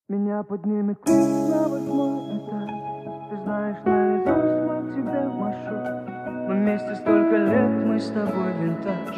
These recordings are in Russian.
Меня поднимет лифт на 8-й этаж. Ты знаешь наизусть мой к тебе маршрут. Мы вместе столько лет, мы с тобой винтаж.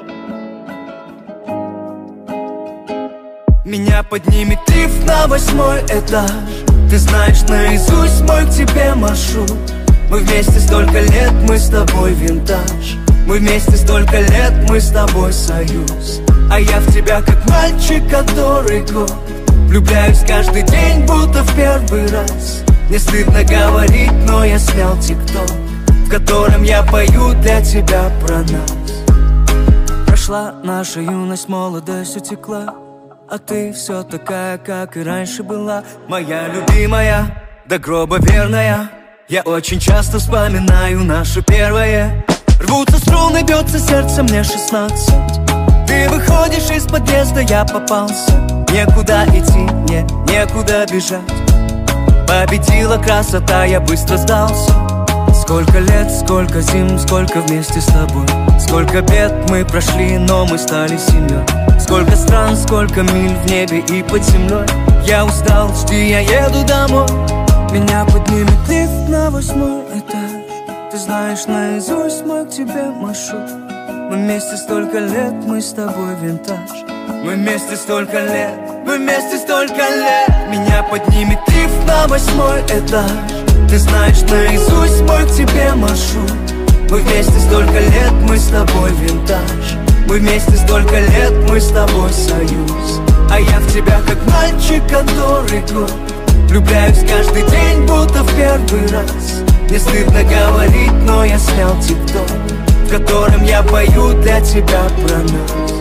Меня поднимет лифт на 8-й этаж. Ты знаешь наизусть мой к тебе маршрут. Мы вместе столько лет, мы с тобой винтаж. Мы вместе столько лет, мы с тобой союз. А я в тебя как мальчик, который год. Влюбляюсь каждый день, будто в первый раз. Не стыдно говорить, но я снял тикток, в котором я пою для тебя про нас. Прошла наша юность, молодость утекла, а ты все такая, как и раньше была. Моя любимая, до гроба верная. Я очень часто вспоминаю наше первое. Рвутся струны, бьется сердце, мне 16. Ты выходишь из подъезда, я попался. Некуда идти, мне некуда бежать. Победила красота, я быстро сдался. Сколько лет, сколько зим, сколько вместе с тобой. Сколько бед мы прошли, но мы стали семьей. Сколько стран, сколько миль в небе и под землей. Я устал, жди, я еду домой. Меня поднимет лифт на 8-й этаж. Ты знаешь наизусть мой к тебе маршрут. Мы вместе столько лет, мы с тобой винтаж. Мы вместе столько лет, мы вместе столько лет. Меня поднимет лифт на 8-й этаж. Ты знаешь наизусть мой к тебе маршрут. Мы вместе столько лет, мы с тобой винтаж. Мы вместе столько лет, мы с тобой союз. А я в тебя как мальчик, который год. Влюбляюсь каждый день, будто в первый раз. Не стыдно говорить, но я снял тикток, в котором я пою для тебя про нас.